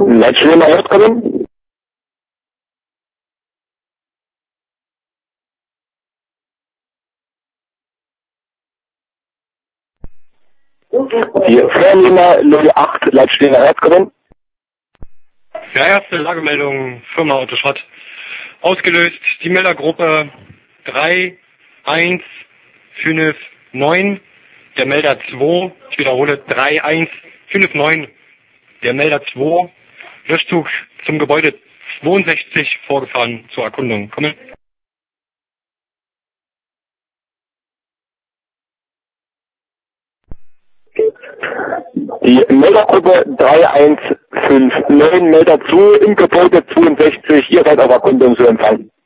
Leitstelle rauskommen. Die Vornehmer 08 Leitstelle rauskommen. Ja, erste Lagemeldung, Firma Autoschrott. Ausgelöst die Meldergruppe 3159, der Melder 2, ich wiederhole 3159, der Melder 2, Löschzug zum Gebäude 62 vorgefahren zur Erkundung. Komme. Die Meldergruppe 3159 Melder zu im Gebäude 62, ihr seid auf Erkundung zu empfangen.